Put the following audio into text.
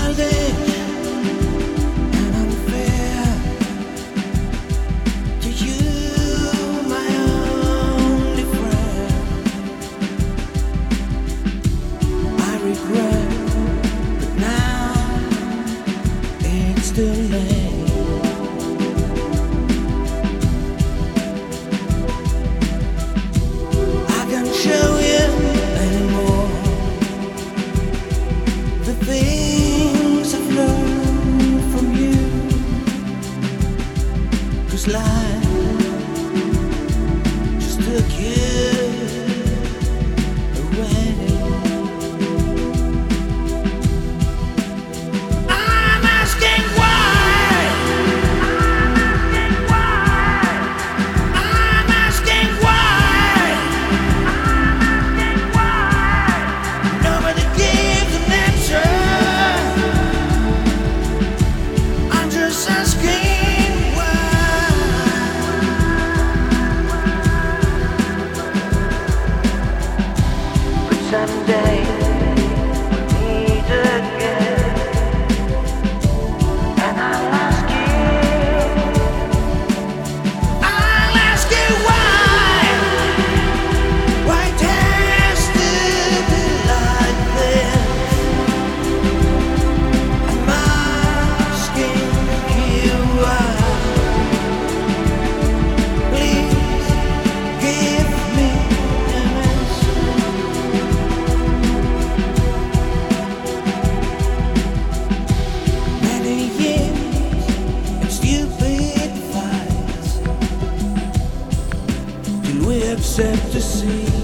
childish and unfair to you, my only friend. I regret, but now it's too late. I can't show you anymore the things I've learned from you, 'cause life just took you away. I'm asking why. I'm asking why. Nobody gives an answer. I'm just asking why. But someday we'll meet again, and I'll ask you why. Why it has to be like this? I'm asking you why. Please give me an answer. Many years and stupid fights till we accept to see